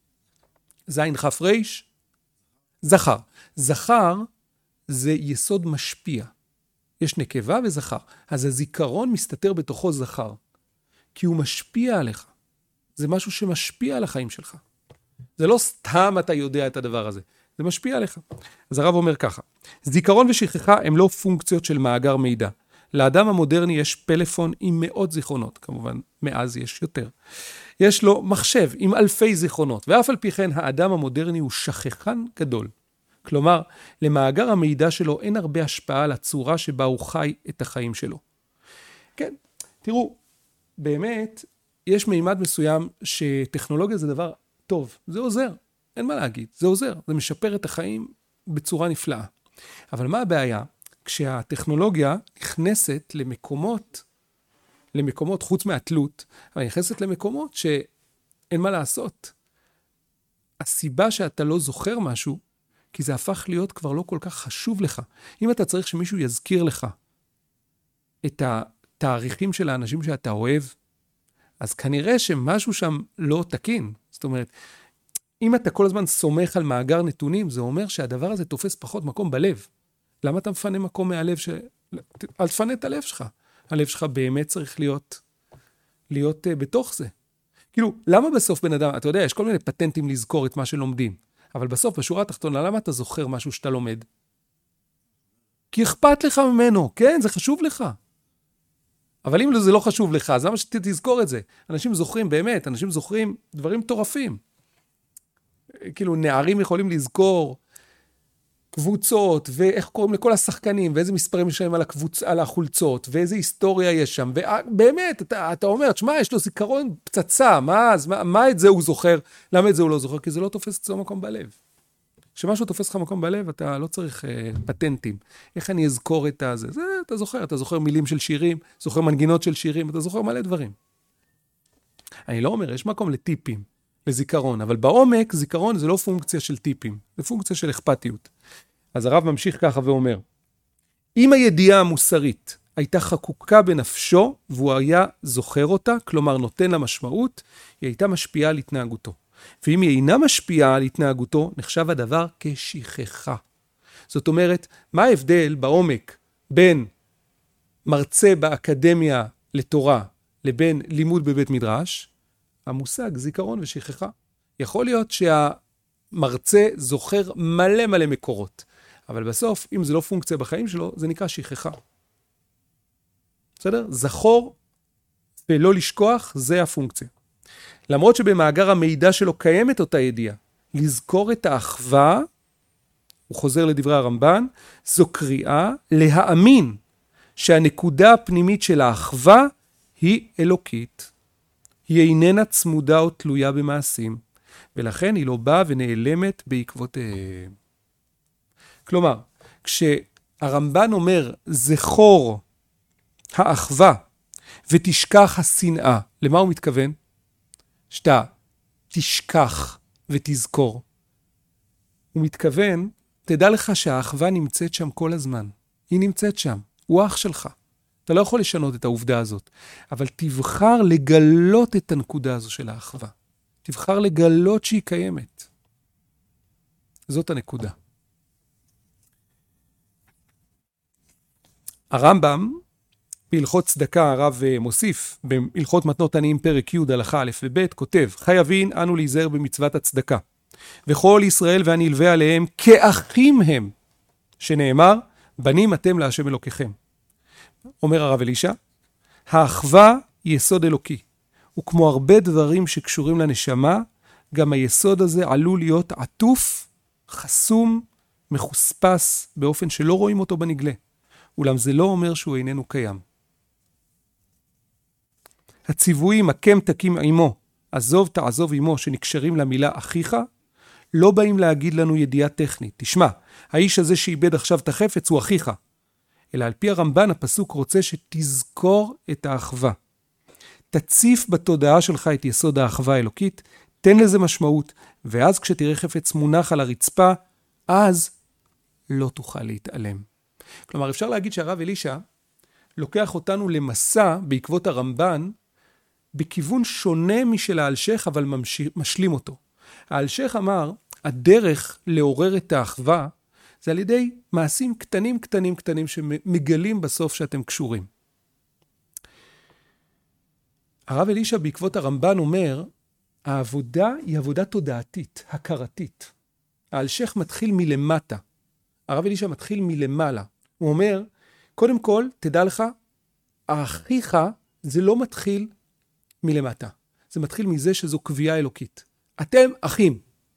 זין חף ריש, זכר. זכר זה יסוד משפיע. יש נקבה וזכר. אז הזיכרון מסתתר בתוכו זכר. כי הוא משפיע עליך. זה משהו שמשפיע על החיים שלך. זה לא סתם אתה יודע את הדבר הזה. זה משפיע עליך. אז הרב אומר ככה, זיכרון ושכחה הם לא פונקציות של מאגר מידע. לאדם המודרני יש פלאפון עם מאות זיכרונות, כמובן מאז יש יותר. יש לו מחשב עם אלפי זיכרונות, ואף על פי כן האדם המודרני הוא שכחן גדול. כלומר, למאגר המידע שלו אין הרבה השפעה על הצורה שבה הוא חי את החיים שלו. כן, תראו, באמת יש מימד מסוים שטכנולוגיה זה דבר טוב, זה עוזר, אין מה להגיד, זה עוזר, זה משפר את החיים בצורה נפלאה. אבל מה הבעיה? כשהטכנולוגיה נכנסת למקומות חוץ מהתלות, אבל נכנסת למקומות שאין מה לעשות. הסיבה שאתה לא זוכר משהו, כי זה הפך להיות כבר לא כל כך חשוב לך. אם אתה צריך שמישהו יזכיר לך את התאריכים של האנשים שאתה אוהב, אז כנראה שמשהו שם לא תקין. זאת אומרת, אם אתה כל הזמן סומך על מאגר נתונים, זה אומר שהדבר הזה תופס פחות מקום בלב. למה אתה מפנה מקום מהלב אל תפנה את הלב שלך. הלב שלך באמת צריך להיות בתוך זה. כאילו, למה בסוף בן אדם, אתה יודע, יש כל מיני פטנטים לזכור את מה שלומדים, אבל בסוף, בשורה התחתונה, למה אתה זוכר משהו שאתה לומד? כי אכפת לך ממנו, כן, זה חשוב לך. אבל אם זה לא חשוב לך, אז למה שתזכור את זה? אנשים זוכרים, באמת, אנשים זוכרים דברים מטורפים. כאילו, נערים יכולים לזכור קבוצות, ואיך קוראים לכל השחקנים, ואיזה מספרים יש להם על החולצות, ואיזה היסטוריה יש שם, ובאמת, אתה אומר, תשמע, יש לו זיכרון פצצה, מה את זה הוא זוכר? למה את זה הוא לא זוכר? כי זה לא תופס אצלו מקום בלב. כשמשהו תופס לך מקום בלב, אתה לא צריך פטנטים. איך אני אזכור את זה? זה אתה זוכר מילים של שירים, זוכר מנגינות של שירים, אתה זוכר מלא דברים. אני לא אומר, יש מקום לטיפים, לזיכרון, אבל בעומק, זיכרון זה לא פונקציה של טיפים, זה פונקציה של אכפתיות. אז הרב ממשיך ככה ואומר, אם הידיעה המוסרית הייתה חקוקה בנפשו, והוא היה זוכר אותה, כלומר נותן לה משמעות, היא הייתה משפיעה על התנהגותו. ואם היא אינה משפיעה על התנהגותו, נחשב הדבר כשכחה. זאת אומרת, מה ההבדל בעומק בין מרצה באקדמיה לתורה לבין לימוד בבית מדרש, המושג זיכרון ושכחה. יכול להיות שהמרצה זוכר מלא מלא מקורות, אבל בסוף, אם זה לא פונקציה בחיים שלו, זה נקרא שכחה. בסדר? זכור ולא לשכוח, זה הפונקציה. למרות שבמאגר המידע שלו קיימת אותה ידיעה, לזכור את האחווה, הוא חוזר לדברי הרמב"ן, זו קריאה להאמין שהנקודה הפנימית של האחווה היא אלוקית. היא איננה צמודה או תלויה במעשים, ולכן היא לא באה ונעלמת בעקבותיהם. כלומר, כשהרמב"ן אומר זכור האחווה ותשכח השנאה, למה הוא מתכוון? שאתה תשכח ותזכור. הוא מתכוון, תדע לך שהאחווה נמצאת שם כל הזמן. היא נמצאת שם, הוא אח שלך. אתה לא יכול לשנות את העובדה הזאת, אבל תבחר לגלות את הנקודה הזו של האחווה. תבחר לגלות שהיא קיימת. זאת הנקודה. הרמב"ם, בהלכות צדקה, הרב מוסיף, בהלכות מתנות עניים פרק י' הלכה א' וב', כותב, חייבים אנו להיזהר במצוות הצדקה, וכל ישראל והנלווה עליהם כאחים הם, שנאמר, בנים אתם להשם אלוקיכם. אומר הרב אלישע, האחווה היא יסוד אלוקי, וכמו הרבה דברים שקשורים לנשמה, גם היסוד הזה עלול להיות עטוף, חסום, מחוספס, באופן שלא רואים אותו בנגלה. אולם זה לא אומר שהוא איננו קיים. הציוויים הקם תקים עמו, עזוב תעזוב עמו, שנקשרים למילה אחיך, לא באים להגיד לנו ידיעה טכנית. תשמע, האיש הזה שאיבד עכשיו את החפץ הוא אחיך. אלא על פי הרמב"ן הפסוק רוצה שתזכור את האחווה. תציף בתודעה שלך את יסוד האחווה האלוקית, תן לזה משמעות, ואז כשתראה חפץ מונח על הרצפה, אז לא תוכל להתעלם. כלומר, אפשר להגיד שהרב אלישע לוקח אותנו למסע בעקבות הרמב"ן, בכיוון שונה משל האלשך, אבל משלים אותו. האלשך אמר, הדרך לעורר את האחווה, זה על ידי מעשים קטנים קטנים קטנים, שמגלים בסוף שאתם קשורים. הרב אלישע בעקבות הרמב"ן אומר, העבודה היא עבודה תודעתית, הכרתית. האלשך מתחיל מלמטה. הרב אלישע מתחיל מלמעלה. הוא אומר, קודם כל, תדע לך, האחיך זה לא מתחיל מלמטה. זה מתחיל מזה שזו קביעה אלוקית. אתם אחים.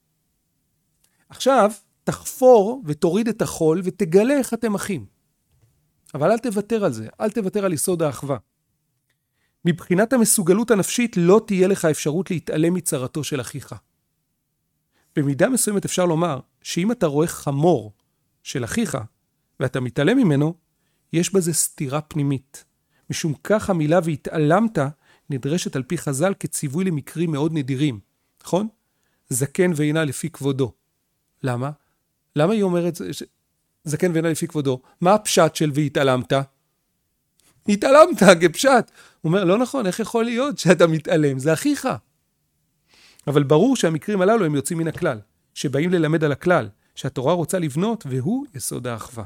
עכשיו, תחפור ותוריד את החול ותגלה איך אתם אחים. אבל אל תוותר על זה, אל תוותר על יסוד האחווה. מבחינת המסוגלות הנפשית לא תהיה לך אפשרות להתעלם מצרתו של אחיך. במידה מסוימת אפשר לומר שאם אתה רואה חמור של אחיך ואתה מתעלם ממנו, יש בזה סתירה פנימית. משום כך המילה והתעלמת נדרשת על פי חז"ל כציווי למקרים מאוד נדירים. נכון? זקן ואינה לפי כבודו. למה? למה היא אומרת זקן ואינה לפי כבודו? מה הפשט של והתעלמת? התעלמת כפשט. הוא אומר, לא נכון, איך יכול להיות שאתה מתעלם? זה אחיך. אבל ברור שהמקרים הללו הם יוצאים מן הכלל, שבאים ללמד על הכלל, שהתורה רוצה לבנות, והוא יסוד האחווה.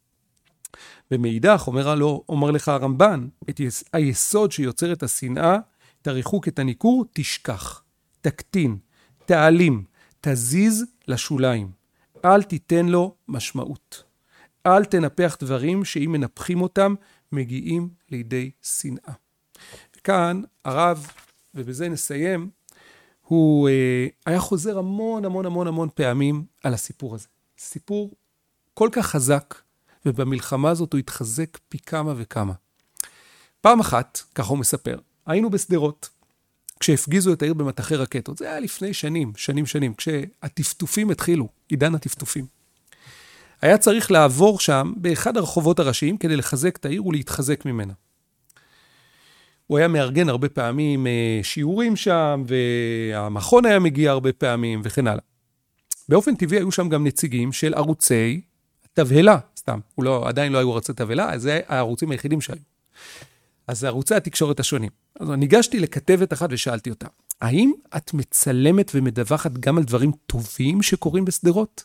במאידך, אומר לך הרמב"ן, את היסוד שיוצר את השנאה, את הריחוק, את הניכור, תשכח, תקטין, תעלים, תזיז לשוליים. אל תיתן לו משמעות. אל תנפח דברים שאם מנפחים אותם, מגיעים לידי שנאה. וכאן הרב, ובזה נסיים, הוא היה חוזר המון פעמים על הסיפור הזה. סיפור כל כך חזק, ובמלחמה הזאת הוא התחזק פי כמה וכמה. פעם אחת, ככה הוא מספר, היינו בסדרות, כשהפגיזו את העיר במטחי רקטות. זה היה לפני שנים, כשהטפטופים התחילו, עידן הטפטופים. היה צריך לעבור שם באחד הרחובות הראשיים כדי לחזק את העיר ולהתחזק ממנה. הוא היה מארגן הרבה פעמים שיעורים שם, והמכון היה מגיע הרבה פעמים וכן הלאה. באופן טבעי היו שם גם נציגים של ערוצי תבהלה, סתם. עדיין לא היו ערוצי תבהלה, זה הערוצים היחידים שהיו. אז זה ערוצי התקשורת השונים. אז ניגשתי לכתבת אחת ושאלתי אותה, האם את מצלמת ומדווחת גם על דברים טובים שקורים בסדרות?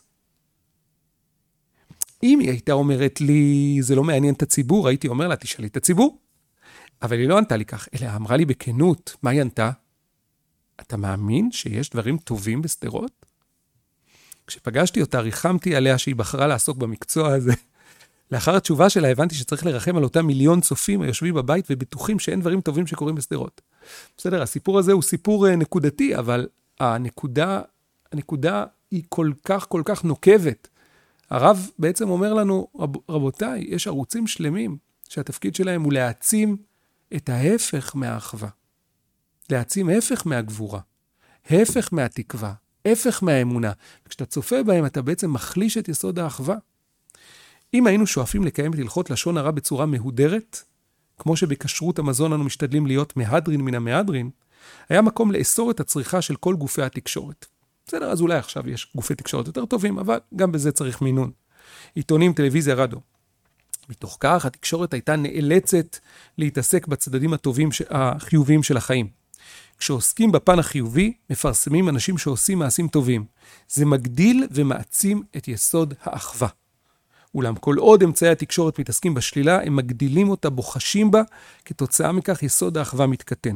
אם היא הייתה אומרת לי, זה לא מעניין את הציבור, הייתי אומר לה, תשאלי את הציבור. אבל היא לא ענתה לי כך, אלא אמרה לי בכנות, מה היא ענתה? אתה מאמין שיש דברים טובים בסדרות? כשפגשתי אותה, ריחמתי עליה שהיא בחרה לעסוק במקצוע הזה. לאחר התשובה שלה הבנתי שצריך לרחם על אותם מיליון צופים היושבים בבית ובטוחים שאין דברים טובים שקורים בסדרות. בסדר, הסיפור הזה הוא סיפור נקודתי, אבל הנקודה היא כל כך נוקבת. הרב בעצם אומר לנו, רבותיי, יש ערוצים שלמים שהתפקיד שלהם הוא להעצים את ההפך מהאחווה. להעצים הפך מהגבורה, הפך מהתקווה, הפך מהאמונה. כשאתה צופה בהם, אתה בעצם מחליש את יסוד האחווה. אם היינו שואפים לקיים את הלכות לשון הרע בצורה מהודרת, כמו שבכשרות המזון אנו משתדלים להיות מהדרין מן המהדרין, היה מקום לאסור את הצריכה של כל גופי התקשורת. בסדר, אז אולי עכשיו יש גופי תקשורת יותר טובים, אבל גם בזה צריך מינון. עיתונים, טלוויזיה, רדיו. מתוך כך, התקשורת הייתה נאלצת להתעסק בצדדים החיוביים של החיים. כשעוסקים בפן החיובי, מפרסמים אנשים שעושים מעשים טובים. זה מגדיל ומעצים את יסוד האחווה. אולם כל עוד אמצעי התקשורת מתעסקים בשלילה, הם מגדילים אותה, בוחשים בה, כתוצאה מכך יסוד האחווה מתקטן.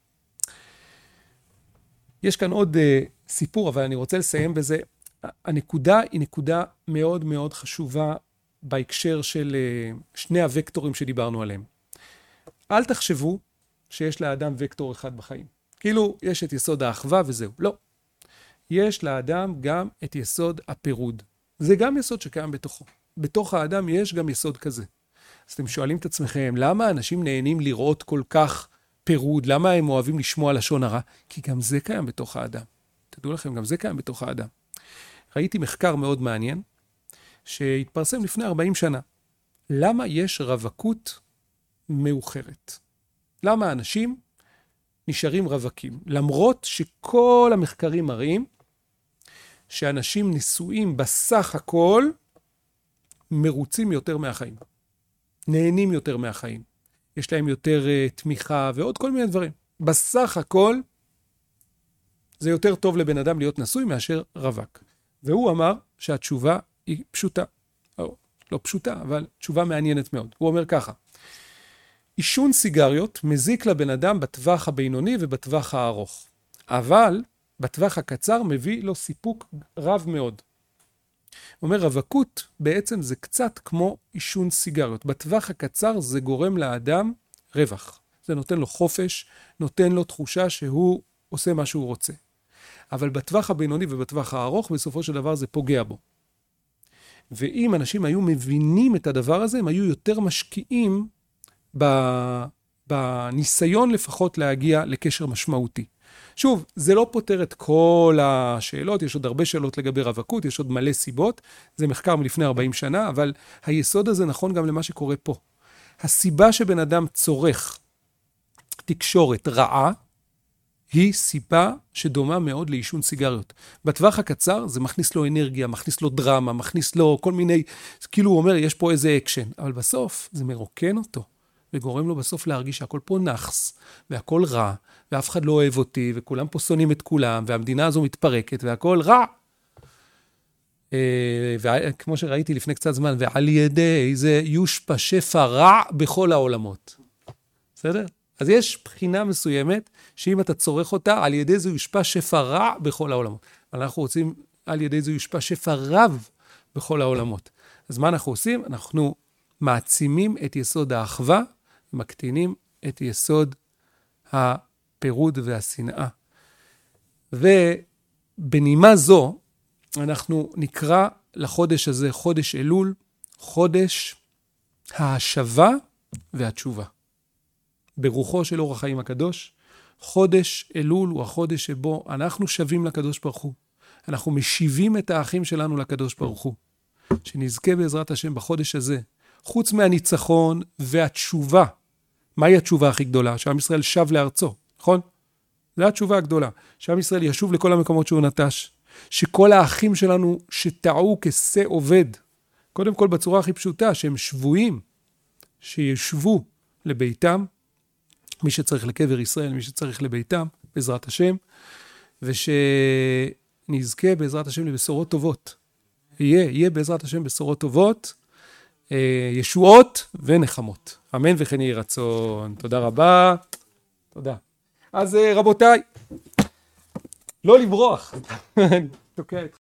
יש כאן עוד סיפור, אבל אני רוצה לסיים בזה. הנקודה היא נקודה מאוד מאוד חשובה בהקשר של שני הוקטורים שדיברנו עליהם. אל תחשבו שיש לאדם וקטור אחד בחיים. כאילו יש את יסוד האחווה וזהו. לא. יש לאדם גם את יסוד הפירוד. זה גם יסוד שקיים בתוכו. בתוך האדם יש גם יסוד כזה. אז אתם שואלים את עצמכם, למה אנשים נהנים לראות כל כך פירוד? למה הם אוהבים לשמוע לשון הרע? כי גם זה קיים בתוך האדם. תדעו לכם, גם זה קיים בתוך האדם. ראיתי מחקר מאוד מעניין, שהתפרסם לפני 40 שנה. למה יש רווקות מאוחרת? למה אנשים נשארים רווקים? למרות שכל המחקרים מראים שאנשים נשואים בסך הכל מרוצים יותר מהחיים. נהנים יותר מהחיים. יש להם יותר תמיכה ועוד כל מיני דברים. בסך הכל זה יותר טוב לבן אדם להיות נשוי מאשר רווק. והוא אמר שהתשובה היא פשוטה. לא פשוטה, אבל תשובה מעניינת מאוד. הוא אומר ככה, עישון סיגריות מזיק לבן אדם בטווח הבינוני ובטווח הארוך. אבל בטווח הקצר מביא לו סיפוק רב מאוד. הוא אומר, רווקות בעצם זה קצת כמו עישון סיגריות. בטווח הקצר זה גורם לאדם רווח. זה נותן לו חופש, נותן לו תחושה שהוא עושה מה שהוא רוצה. אבל בטווח הבינוני ובטווח הארוך, בסופו של דבר זה פוגע בו. ואם אנשים היו מבינים את הדבר הזה, הם היו יותר משקיעים בניסיון לפחות להגיע לקשר משמעותי. שוב, זה לא פותר את כל השאלות, יש עוד הרבה שאלות לגבי רווקות, יש עוד מלא סיבות, זה מחקר מלפני 40 שנה, אבל היסוד הזה נכון גם למה שקורה פה. הסיבה שבן אדם צורך תקשורת רעה, היא סיבה שדומה מאוד לעישון סיגריות. בטווח הקצר זה מכניס לו אנרגיה, מכניס לו דרמה, מכניס לו כל מיני, כאילו הוא אומר, יש פה איזה אקשן, אבל בסוף זה מרוקן אותו. וגורם לו בסוף להרגיש שהכל פה נחס, והכל רע, ואף אחד לא אוהב אותי, וכולם פה שונאים את כולם, והמדינה הזו מתפרקת, והכל רע. וכמו שראיתי לפני קצת זמן, ועל ידי זה יושפע שפע רע בכל העולמות. בסדר? אז יש בחינה מסוימת, שאם אתה צורך אותה, על ידי זה יושפע שפע רע בכל העולמות. אנחנו רוצים, על ידי זה יושפע שפע רב בכל העולמות. אז מה אנחנו עושים? אנחנו מעצימים את יסוד האחווה, מקטינים את יסוד הפירוד והשנאה. ובנימה זו, אנחנו נקרא לחודש הזה חודש אלול, חודש ההשבה והתשובה. ברוחו של אור החיים הקדוש, חודש אלול הוא החודש שבו אנחנו שווים לקדוש ברוך הוא. אנחנו משיבים את האחים שלנו לקדוש ברוך הוא. שנזכה בעזרת השם בחודש הזה, חוץ מהניצחון והתשובה. מהי התשובה הכי גדולה? שעם ישראל שב לארצו, נכון? זו התשובה הגדולה. שעם ישראל ישוב לכל המקומות שהוא נטש. שכל האחים שלנו שטעו כשה עובד, קודם כל בצורה הכי פשוטה, שהם שבויים, שישבו לביתם, מי שצריך לקבר ישראל, מי שצריך לביתם, בעזרת השם, ושנזכה בעזרת השם לבשורות טובות. יהיה בעזרת השם בשורות טובות, ישועות ונחמות. אמן וכן יהי רצון. תודה רבה. תודה. אז רבותיי, לא לברוח. תוקע את